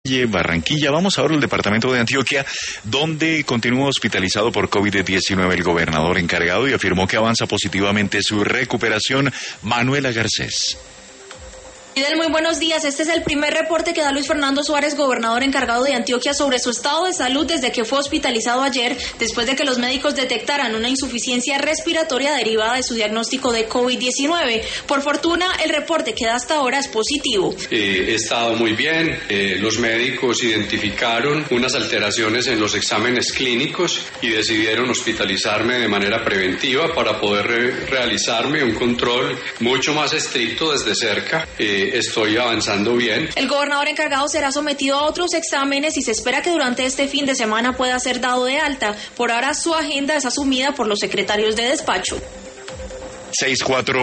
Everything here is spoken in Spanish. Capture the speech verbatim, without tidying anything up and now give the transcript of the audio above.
Barranquilla. Vamos ahora al departamento de Antioquia, donde continúa hospitalizado por COVID diecinueve el gobernador encargado y afirmó que avanza positivamente su recuperación. Manuela Garcés. Fidel, muy buenos días. Este es el primer reporte que da Luis Fernando Suárez, gobernador encargado de Antioquia, sobre su estado de salud desde que fue hospitalizado ayer, después de que los médicos detectaran una insuficiencia respiratoria derivada de su diagnóstico de COVID diecinueve. Por fortuna, el reporte que da hasta ahora es positivo. Eh, he estado muy bien. Eh, los médicos identificaron unas alteraciones en los exámenes clínicos y decidieron hospitalizarme de manera preventiva para poder re- realizarme un control mucho más estricto desde cerca. Eh, Estoy avanzando bien. El gobernador encargado será sometido a otros exámenes y se espera que durante este fin de semana pueda ser dado de alta. Por ahora su agenda es asumida por los secretarios de despacho. seis cuatro